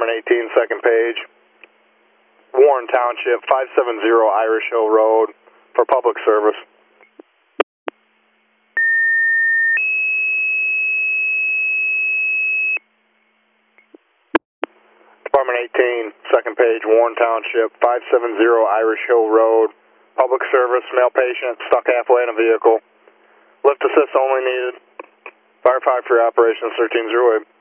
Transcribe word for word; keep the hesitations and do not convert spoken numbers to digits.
Department eighteen, second page. Warren Township, five seven zero Irish Hill Road for public service. Department eighteen, second page, Warren Township, five seven zero Irish Hill Road, public service, male patient, stuck halfway in a vehicle. Lift assist only needed. Fire five for your operations, thirteen zero eight.